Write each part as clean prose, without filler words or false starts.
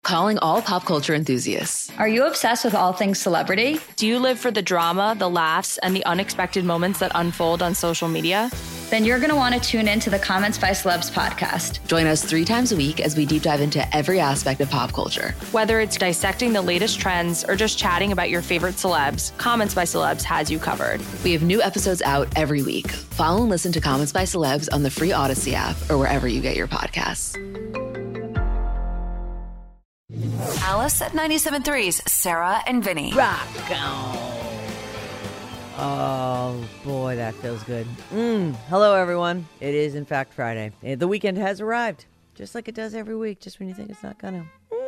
Calling all pop culture enthusiasts. Are you obsessed with all things celebrity? Do you live for the drama, the laughs, and the unexpected moments that unfold on social media? Then you're going to want to tune in to the Comments by Celebs podcast. Join us 3 times a week as we deep dive into every aspect of pop culture. Whether it's dissecting the latest trends or just chatting about your favorite celebs, Comments by Celebs has you covered. We have new episodes out every week. Follow and listen to Comments by Celebs on the free Odyssey app or wherever you get your podcasts. Alice at 97.3's Sarah and Vinny. Rock on. Oh, boy, that feels good. Hello, everyone. It is, in fact, Friday. The weekend has arrived, just like it does every week, just when you think it's not gonna.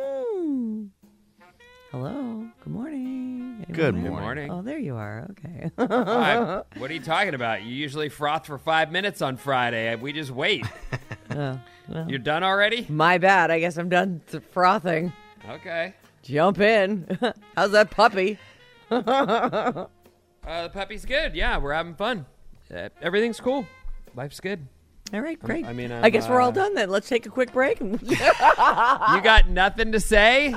Hello. Good morning. Anyone Good there? morning. Oh, there you are. Okay. What are you talking about? You usually froth for 5 minutes on Friday. We just wait. Well, You're done already? my bad. I guess I'm done frothing. Okay. Jump in. How's that puppy? The puppy's good. Yeah, we're having fun. Everything's cool. Life's good. All right, great. I guess we're all done then. Let's take a quick break. You got nothing to say?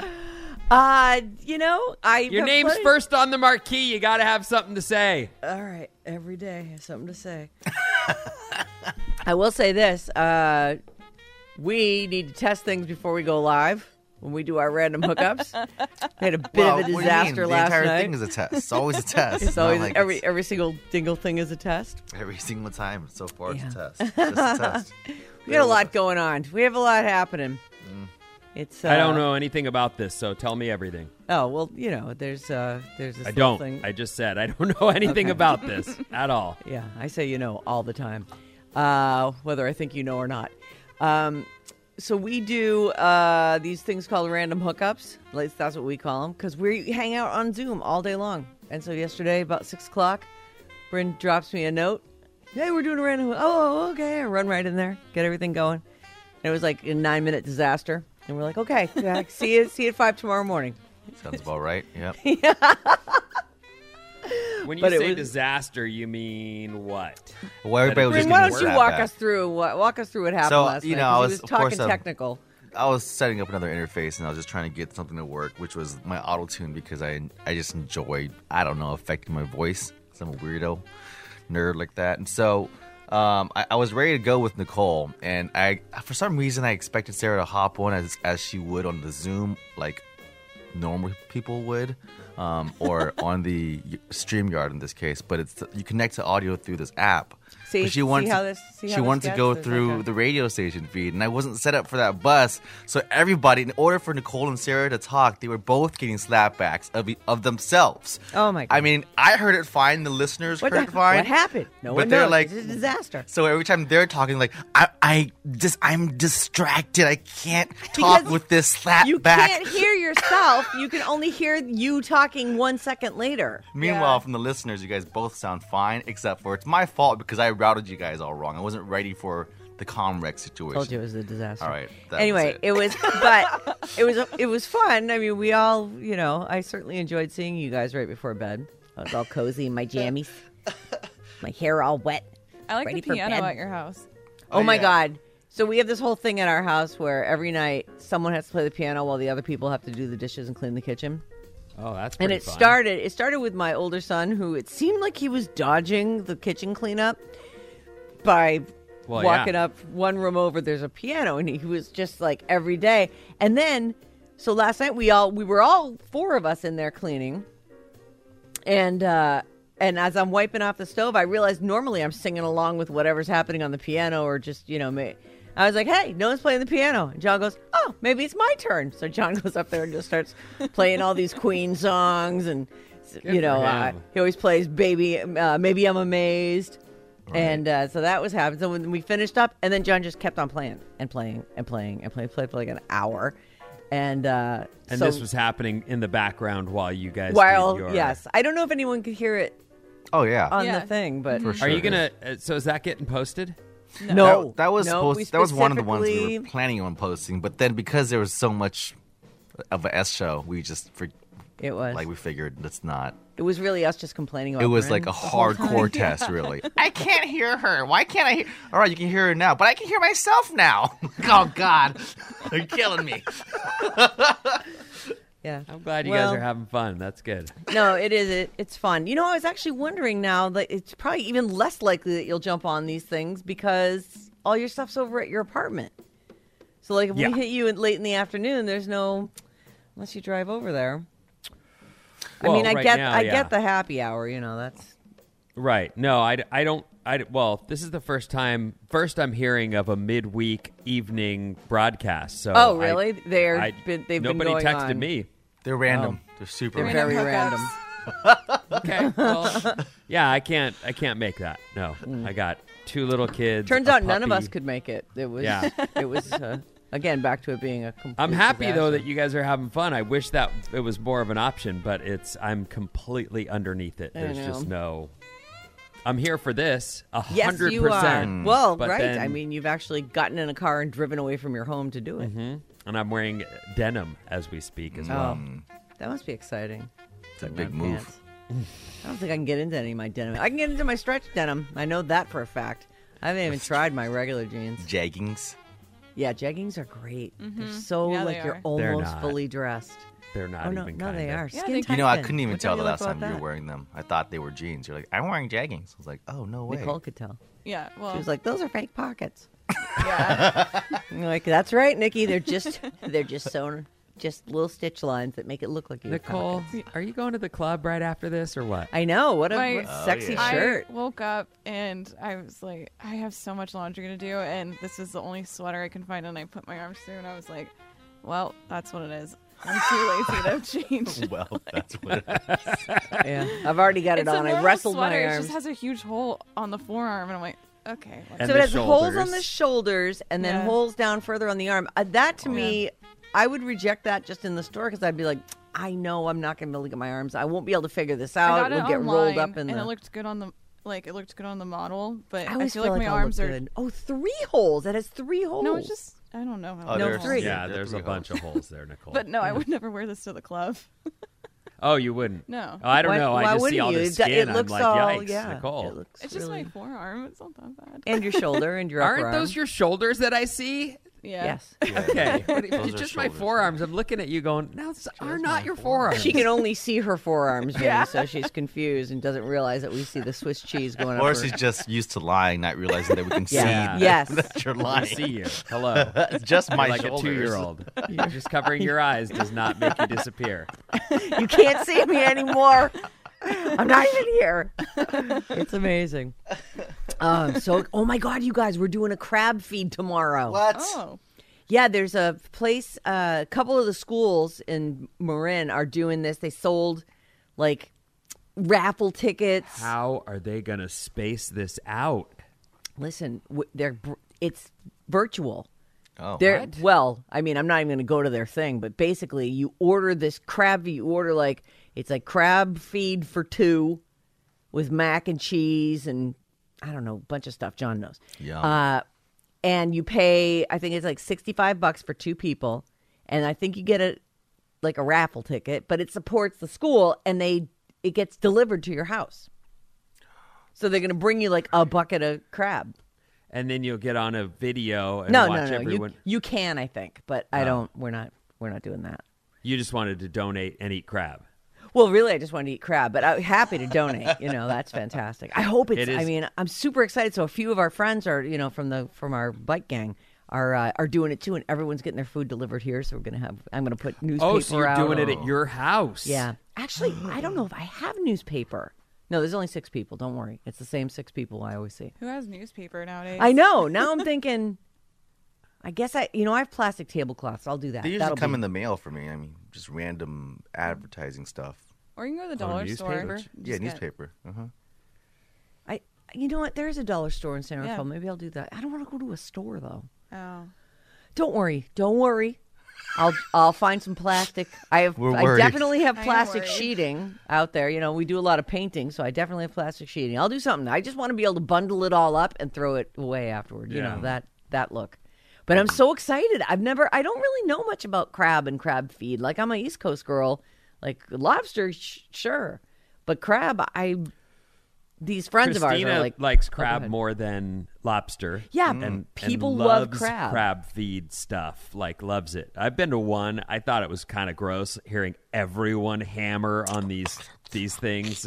Your name's first on the marquee. You got to have something to say. All right, every day I have something to say. I will say this. We need to test things before we go live when we do our random hookups. We had a bit of a disaster last night. The entire thing is a test. It's always a test. It's always like every single dingle thing is a test. every single time so far. Yeah. It's a test. It's just a test. We got a lot going on. We have a lot happening. It's I don't know anything about this, so tell me everything. Oh well, there's this I don't. thing. I just said I don't know anything about this at all. Yeah, I say all the time, whether I think you know or not. So we do these things called random hookups. At least that's what we call them, because we hang out on Zoom all day long. And so yesterday, about 6 o'clock, Bryn drops me a note. Hey, we're doing a random. Oh, okay. I run right in there, get everything going. And it was like a 9-minute disaster. And we're like, okay, yeah, see you at 5 tomorrow morning. Sounds about right. Yep. When you say disaster, you mean what? Well, everybody was Bryn, just why getting don't you snap walk back. us through what happened So, last night? I 'Cause was he was of talking course, technical. I was setting up another interface, and I was just trying to get something to work, which was my auto-tune, because I just enjoyed, affecting my voice. 'Cause I'm a weirdo nerd like that. And so I was ready to go with Nicole, and for some reason I expected Sarah to hop on as she would on the Zoom, like normal people would, or on the StreamYard in this case. But you connect to audio through this app. See she wanted to go gets? through the radio station feed, and I wasn't set up for that bus. So everybody, in order for Nicole and Sarah to talk, they were both getting slapbacks of themselves. Oh my God! I mean, I heard it fine. The listeners heard it fine. What happened? No but one they're knows. like, It's a disaster. So every time they're talking, like, I'm distracted. I can't talk Because with this slap You back. can't hear yourself. You can only hear you talking 1 second later. Meanwhile, from the listeners, you guys both sound fine, except for it's my fault because I routed you guys all wrong. I wasn't ready for the Comrex situation. Told you it was a disaster. All right. Anyway, it was fun. I mean, we all, I certainly enjoyed seeing you guys right before bed. I was all cozy in my jammies, my hair all wet. I like ready the for piano bed. at your house. Oh my yeah. God. So we have this whole thing at our house where every night someone has to play the piano while the other people have to do the dishes and clean the kitchen. Oh, that's And pretty it fun. started with my older son, who it seemed like he was dodging the kitchen cleanup by walking up one room over. There's a piano, and he was just like every day. And then, so last night we were all 4 of us in there cleaning, and as I'm wiping off the stove, I realized normally I'm singing along with whatever's happening on the piano, or just I was like, hey, no one's playing the piano. And John goes, oh, maybe it's my turn. So John goes up there and just starts playing all these Queen songs. And, he always plays Maybe I'm Amazed. Right. And so that was happening. So when we finished up, and then John just kept on playing and playing and playing and played for like an hour. And so this was happening in the background while you guys yes. I don't know if anyone could hear it Oh, yeah. on the thing, but... For sure. Are you going to... so is that getting posted? No. That was that was one of the ones we specifically- were planning on posting, but then because there was so much of a S show, we just It was. we figured it's not. It was really us just complaining about It was Bryn like a the whole time. hardcore test, really. I can't hear her. Why can't I hear? All right, you can hear her now, but I can hear myself now. Oh God, you're killing me. Yeah. I'm glad you guys are having fun. That's good. No, it is. It's fun. You know, I was actually wondering now that it's probably even less likely that you'll jump on these things because all your stuff's over at your apartment. So, like, if we hit you late in the afternoon, there's no, unless you drive over there. Well, I mean, I now, get the happy hour. You know, that's right. No, I don't. Well, this is the first I'm hearing of a midweek evening broadcast. So, oh, really? They've been nobody going texted on. me. They're random. They're super They're random. very random. Okay. Well, yeah, I can't make that. No, I got 2 little kids. Turns a out none of puppy. us could make it. It was. Yeah. It was. Again, back to it being a complete I'm happy though disaster. that you guys are having fun. I wish that it was more of an option, but I'm completely underneath it. There's just no. I'm here for this 100%. Yes, you are. Well, but right. then- I mean, you've actually gotten in a car and driven away from your home to do it. Mm-hmm. And I'm wearing denim as we speak as well. That must be exciting. It's a big move. I don't think I can get into any of my denim. I can get into my stretch denim. I know that for a fact. I haven't even tried my regular jeans. Jeggings. Yeah, jeggings are great. They're so Yeah, like they you're are. They're almost not. fully dressed. They're not Oh no, even no, kinda. they are. Yeah, Skin they- tight You know, I fit. couldn't even What tell the don't you last like time about you were that? wearing them. I thought they were jeans. You're like, I'm wearing jeggings. I was like, oh, no way. Nicole could tell. Yeah, well, She was like, "Those are fake pockets." yeah. I'm like, "That's right, Nikki. They're just sewn, just little stitch lines that make it look like you have Nicole, pockets." are you going to the club right after this or what? I know. What a My- sexy yeah. shirt. I woke up and I was like, I have so much laundry to do, and this is the only sweater I can find. And I put my arms through, and I was like, well, that's what it is. I'm too lazy to change. Well, that's what it is. Yeah, I've already got it It's a on. I normal wrestled sweater. my It arms. just has a huge hole on the forearm, and I'm like, okay. And So the it has holes on shoulders. the shoulders and then Yeah. holes down further on the arm. That to me, I would reject that just in the store because I'd be like, I know I'm not going to be able to get my arms. I won't be able to figure this I out. got It it will get online, rolled up in and the. it looked good on the model, but I I, always feel like my I'll arms look are. good. Oh, 3 holes. It has 3 holes. No, it's just I don't know how. Oh, No, there's 3. Yeah, there are there's 3 a bunch of holes there, Nicole. But no, I would never wear this to the club. Oh, you wouldn't? No. Oh, I don't Why- know. why I just see wouldn't all you? this It skin. looks I'm like, all, yikes, yeah. Nicole. It looks It's just really... my forearm. It's not that bad. And your shoulder and your upper Aren't arm. those your shoulders that I see? Yeah. Yes. Okay. Those It's are just my shoulders. forearms. I'm looking at you going, no, those are not your forearms. She can only see her forearms, maybe, so she's confused and doesn't realize that we see the Swiss cheese going up Or her. she's just used to lying, not realizing that we can Yeah. see Yes. that you're I lying. see you. Hello. It's just my You're like shoulders. a 2-year-old. Just covering your eyes does not make you disappear. You can't see me anymore. I'm not even here. It's amazing. Oh my God, you guys, we're doing a crab feed tomorrow. What? Oh. Yeah, there's a place, a couple of the schools in Marin are doing this. They sold like raffle tickets. How are they going to space this out? Listen, it's virtual. Oh, They're, What? well, I mean, I'm not even going to go to their thing, but basically, you order this crab. You order it's like crab feed for 2 with mac and cheese and I don't know, a bunch of stuff. John knows. Yum. And you pay, I think it's like $65 for 2 people, and I think you get a raffle ticket, but it supports the school, and it gets delivered to your house. So they're going to bring you like a bucket of crab. And then you'll get on a video and No, watch no. everyone. You can, I think, but I don't. We're not doing that. You just wanted to donate and eat crab. Well, really, I just wanted to eat crab, but I'm happy to donate. That's fantastic. I hope it's. It is- I mean, I'm super excited. So a few of our friends are, from our bike gang are doing it too, and everyone's getting their food delivered here. So I'm gonna put newspaper. Oh, so you're out. doing it at your house? Yeah, actually, I don't know if I have newspaper. No, there's only 6 people. Don't worry, it's the same 6 people I always see. Who has newspaper nowadays? I know. Now I'm thinking. I guess I have plastic tablecloths. I'll do that. They usually That'll come be- in the mail for me. I mean, just random advertising stuff. Or you can go to the dollar store. newspaper? Just Yeah, get- newspaper. You know what? There is a dollar store in San Yeah. Rafael. Maybe I'll do that. I don't want to go to a store though. Oh. Don't worry. I'll find some plastic. I worried. definitely have I am plastic worried. sheeting out there. We do a lot of painting, so I definitely have plastic sheeting. I'll do something. I just want to be able to bundle it all up and throw it away afterward. That look. But I'm so excited. I don't really know much about crab and crab feed. Like, I'm an East Coast girl. Like lobster, sure, but crab, these friends of ours Christina are like likes go crab ahead. more than lobster. Yeah, and people loves love crab. Crab feed stuff, like loves it. I've been to one. I thought it was kind of gross hearing everyone hammer on these things.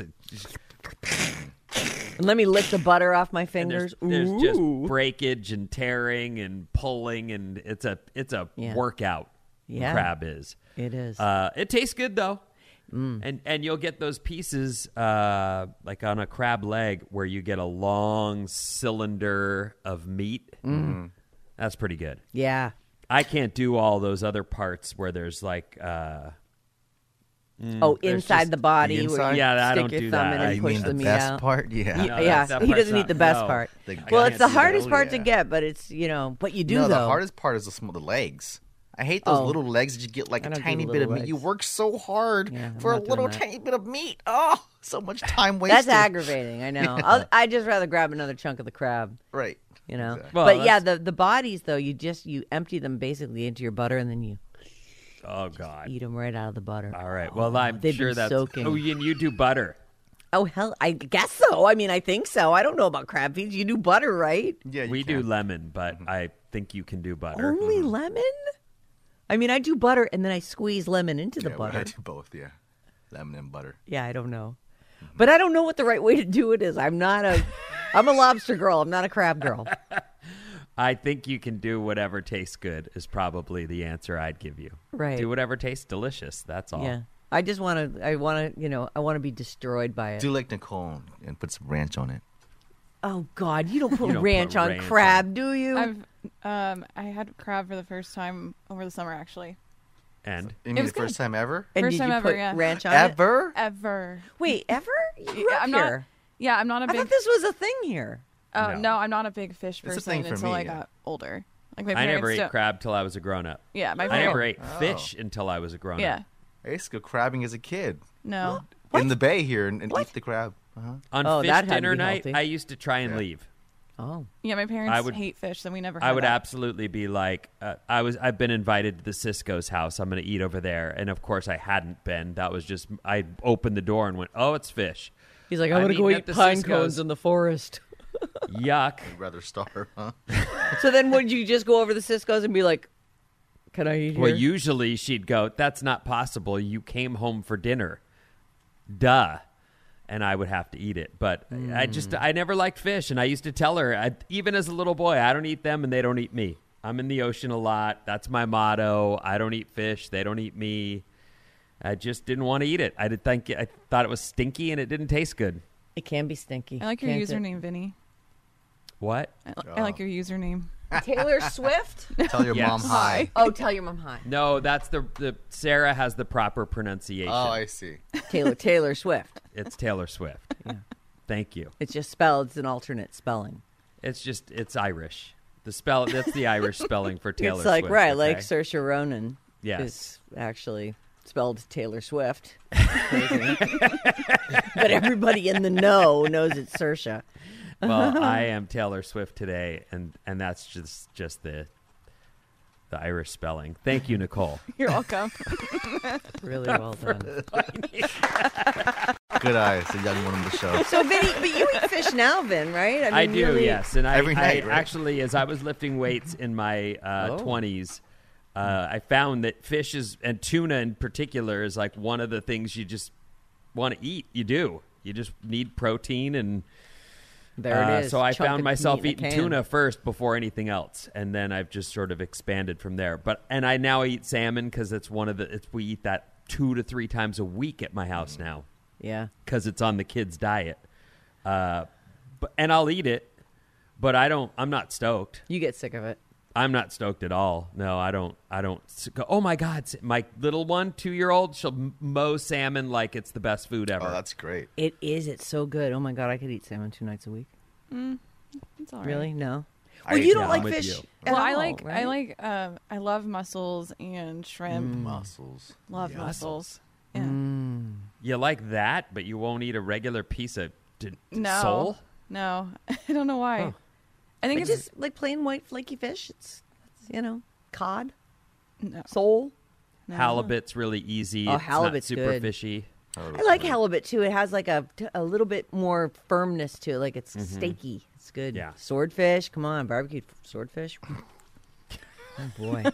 And let me lick the butter off my And fingers. there's just Ooh. breakage and tearing and pulling, and it's a Yeah. workout. Yeah. Crab is. It is. It tastes good though, and you'll get those pieces like on a crab leg where you get a long cylinder of meat. That's pretty good. Yeah. I can't do all those other parts where there's like. Oh, there's inside just the body. the where inside? you Yeah, I stick don't your do thumb that. in I and You push mean the the meat best out. part? Yeah. No, Yeah, that he part's doesn't eat not- the best no. part. The Well, gut it's the is hardest though, part to yeah. get, but it's but you do No, though. the hardest part is the legs. I hate those Oh. little legs that you get like I a don't do tiny the bit of little meat. You legs. work so hard Yeah, I'm for a not doing little that. tiny bit of meat. Oh, so much time wasted. That's aggravating. I know. I'd just rather grab another chunk of the crab. Right. You know. Exactly. Well, but yeah, that's- the bodies though, you empty them basically into your butter and then you Oh God. eat them right out of the butter. All right. Well, I'm They've sure been that's. soaking. Oh, and you do butter. Oh hell, I guess so. I mean, I think so. I don't know about crab feeds. You do butter, right? Yeah, We do lemon, but I think you can do butter. Only lemon? I mean, I do butter and then I squeeze lemon into the I butter. do both. Yeah, lemon and butter. Yeah, I don't know. But I don't know what the right way to do it is. I'm a lobster girl. I'm not a crab girl. I think you can do whatever tastes good is probably the answer I'd give you. Right. Do whatever tastes delicious. That's all. Yeah. I want to be destroyed by it. Do like Nicole and put some ranch on it. Oh God, you don't put You don't ranch put on ranch crab, do you? I had crab for the first time over the summer, actually. And You mean was the first good. time ever? And First did time you ever, put yeah. ranch on it? Ever? Ever. Wait, ever? You grew up I'm here. not. Yeah, I'm not a I big. thought this was a thing here. No. No, I'm not a big fish It's a person thing for until me, I yeah. got older. Like my I parents never ate don't- crab till I was a grown up. Yeah, my I parents. never ate fish until I was a grown Yeah. up. I used to go crabbing as a kid No. in the bay here and eat the crab. On Oh, fish that had to dinner be night, healthy. I used to try and Yeah. leave. Oh. Yeah, my parents I would- hate fish, so we never. Had I would that. absolutely be like, I've been invited to the Cisco's house. I'm going to eat over there, and of course I hadn't been. That was just I opened the door and went, oh, it's fish. He's like, I'm I'm going to go eating eat at the pine Cisco's. cones in the forest. Yuck. I'd rather starve, huh? So then would you just go over the Cisco's and be like, can I eat here? Well, usually she'd go, that's not possible. You came home for dinner. Duh. And I would have to eat it. But I never liked fish. And I used to tell her, even as a little boy, I don't eat them and they don't eat me. I'm in the ocean a lot. That's my motto. I don't eat fish. They don't eat me. I just didn't want to eat it. I thought it was stinky and it didn't taste good. It can be stinky. I like your Can't it? username, Vinny. What? I like your username. Taylor Swift? Tell your Yes. mom hi. Oh, tell your mom hi. No, that's the Sarah has the proper pronunciation. Oh, I see. Taylor Swift. It's Taylor Swift. Thank you. It's just spelled. It's an alternate spelling. It's Irish. That's the Irish spelling for Taylor It's like, Swift. right, okay? like Saoirse Ronan Yes. is actually spelled Taylor Swift. Crazy. But everybody in the know knows it's Saoirse. Well, I am Taylor Swift today, and that's just the Irish spelling. Thank you, Nicole. You're welcome. Really well done. Good eyes, the young one on the show. So, Vinny, but you eat fish now, Vin, right? I mean, do, really- yes. And Every night, I right? actually, as I was lifting weights in my 20s, I found that fish and tuna in particular is like one of the things you just want to eat. You do. You just need protein and... There it is. So I Chunk found of myself meat in a eating can. tuna first before anything else, and then I've just sort of expanded from there. And I now eat salmon because it's we eat that 2 to 3 times a week at my house now Yeah. because it's on the kids' diet. And I'll eat it, but I'm not stoked. You get sick of it. I'm not stoked at all. No, I don't go, oh my God, my little one, 2-year-old, she'll mow salmon like it's the best food ever. Oh, that's great. It is. It's so good. Oh, my God. I could eat salmon 2 nights a week. It's all right. Really? No. I Well, eat you don't yeah, like I'm with fish you. at Well, all, I like right? I love mussels and shrimp. Mussels. Love mussels. Yeah. You like that, but you won't eat a regular piece of No. sole? No. I don't know why. Huh. I think It's it's just like plain white flaky fish. It's cod, no. sole. Halibut's really easy. Oh, It's halibut's not super good. fishy. I like halibut too. It has like a little bit more firmness to it. Like it's steaky. It's good. Yeah. Swordfish. Come on, barbecued swordfish. Oh boy.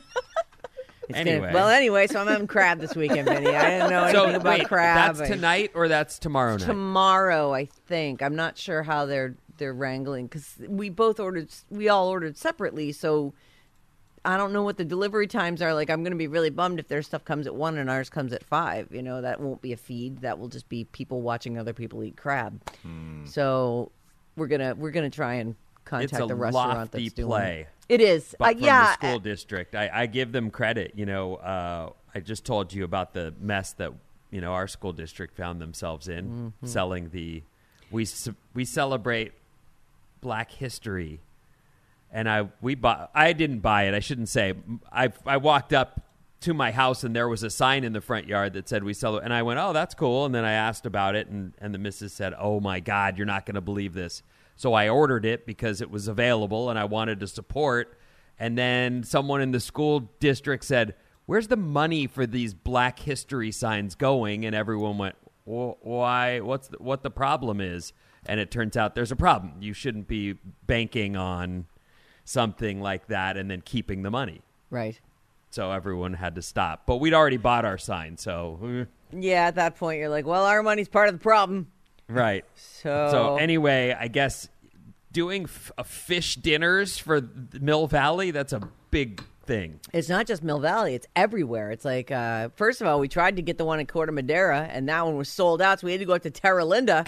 Anyway, so I'm having crab this weekend, Vinny. I didn't know anything about crab. That's tonight or that's tomorrow night? Tomorrow, I think. I'm not sure how they're wrangling because we all ordered separately. So I don't know what the delivery times are. Like, I'm going to be really bummed if their stuff comes at 1 and ours comes at 5. You know, that won't be a feed. That will just be people watching other people eat crab. So we're gonna try and contact the restaurant that's doing play. It is. But from the school district, I give them credit. You know, I just told you about the mess that our school district found themselves in, selling we celebrate Black History, and I didn't buy it. I shouldn't say. I walked up to my house and there was a sign in the front yard that said we sell it, and I went, oh, that's cool. And then I asked about it, and the missus said, oh my God, you're not going to believe this. So I ordered it because it was available and I wanted to support. And then someone in the school district said, where's the money for these Black History signs going? And everyone went, why? What the problem is? And it turns out there's a problem. You shouldn't be banking on something like that and then keeping the money. Right. So everyone had to stop. But we'd already bought our sign, so. Yeah, at that point, you're like, well, our money's part of the problem. Right. So anyway, I guess doing fish dinners for Mill Valley, that's a big thing. It's not just Mill Valley. It's everywhere. It's like, first of all, we tried to get the one in Corte Madera, and that one was sold out, so we had to go up to Terra Linda,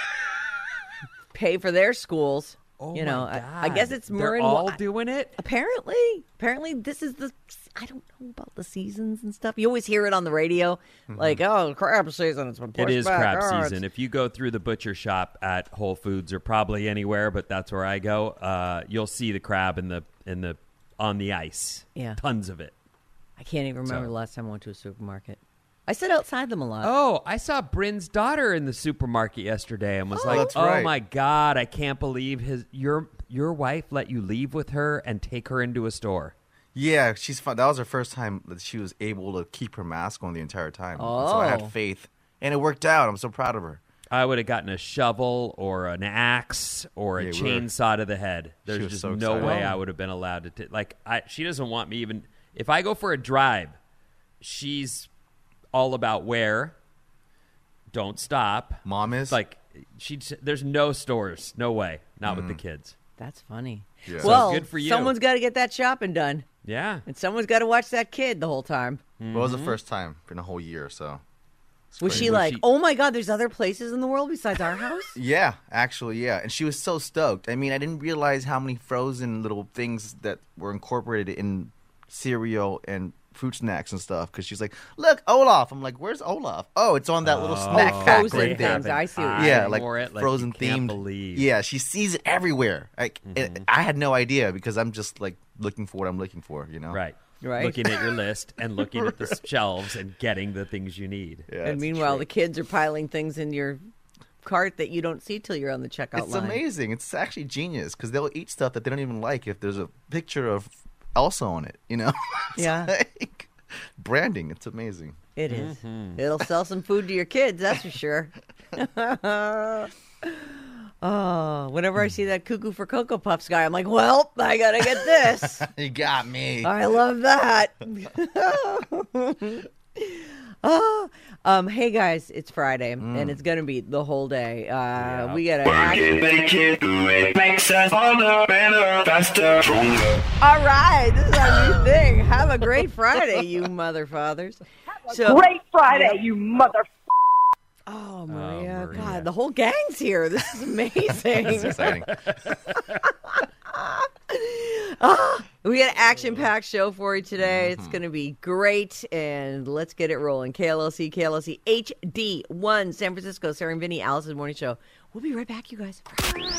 pay for their schools. Oh, my God. I guess it's They're all doing it? Apparently, this is I don't know about the seasons and stuff. You always hear it on the radio, like, oh, crab season. It's been pushed back. It is crab season. If you go through the butcher shop at Whole Foods or probably anywhere, but that's where I go, you'll see the crab on the ice. Yeah. Tons of it. I can't even remember the last time I went to a supermarket. I sit outside them a lot. Oh, I saw Bryn's daughter in the supermarket yesterday and was like, that's right. Oh my God, I can't believe your wife let you leave with her and take her into a store. Yeah, she's fun. That was her first time that she was able to keep her mask on the entire time. Oh. So I had faith, and it worked out. I'm so proud of her. I would have gotten a shovel or an axe or a chainsaw to the head. There's just no way I would have been allowed to. She doesn't want me even. If I go for a drive, she's all about where. Don't stop. Mom is? There's no stores. No way. Not with the kids. That's funny. Yeah. Well, good for you. Someone's got to get that shopping done. Yeah. And someone's got to watch that kid the whole time. Well, it was the first time in a whole year, so. Was she like, oh my God, there's other places in the world besides our house? Yeah, actually, yeah. And she was so stoked. I mean, I didn't realize how many frozen little things that were incorporated in cereal and fruit snacks and stuff. Because she's like, look, Olaf. I'm like, where's Olaf? Oh, it's on that little snack pack frozen right there. things. I see what you're like frozen themed. Believe. Yeah, she sees it everywhere. Like I had no idea because I'm just like looking for what I'm looking for, you know? Right. Right. Looking at your list and looking at the shelves and getting the things you need. Yeah, and meanwhile, the kids are piling things in your cart that you don't see till you're on the checkout line. It's amazing. It's actually genius because they'll eat stuff that they don't even like if there's a picture of Elsa on it, you know? Yeah. Like branding. It's amazing. It is. It'll sell some food to your kids, that's for sure. Oh, whenever I see that Cuckoo for Cocoa Puffs guy, I'm like, well, I got to get this. You got me. I love that. Hey guys, it's Friday and it's gonna be the whole day. We gotta makes us harder, better, faster, stronger. All right, this is our new thing. Have a great Friday, you motherfathers. Great Friday, you mother. Oh, Maria. God, the whole gang's here. This is amazing. It's exciting. We got an action-packed show for you today. It's going to be great, and let's get it rolling. KLLC HD1, San Francisco, Sarah and Vinny, Alice's Morning Show. We'll be right back, you guys.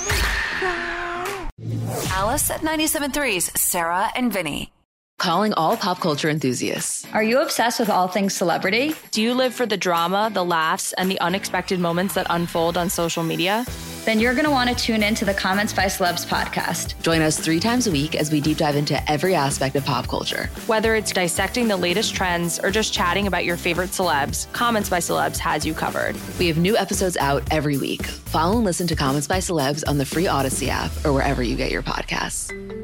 Alice at 97.3's Sarah and Vinny. Calling all pop culture enthusiasts. Are you obsessed with all things celebrity? Do you live for the drama, the laughs, and the unexpected moments that unfold on social media? then you're going to want to tune in to the Comments by Celebs podcast. Join us 3 times a week as we deep dive into every aspect of pop culture. Whether it's dissecting the latest trends or just chatting about your favorite celebs, Comments by Celebs has you covered. We have new episodes out every week. Follow and listen to Comments by Celebs on the free Odyssey app or wherever you get your podcasts.